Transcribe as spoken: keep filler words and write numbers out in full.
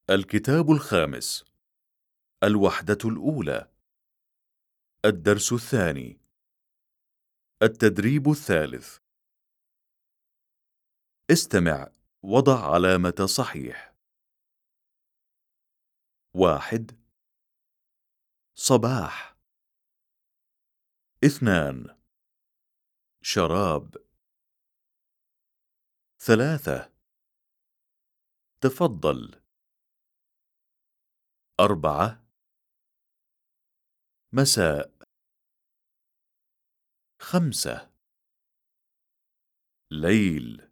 الكتاب الخامس، الوحدة الأولى، الدرس الثاني، التدريب الثالث. استمع، وضع علامة صحيح. واحد، صباح. اثنان، شراب. ثلاثة، تفضل. أربعة، مساء. خمسة، ليل.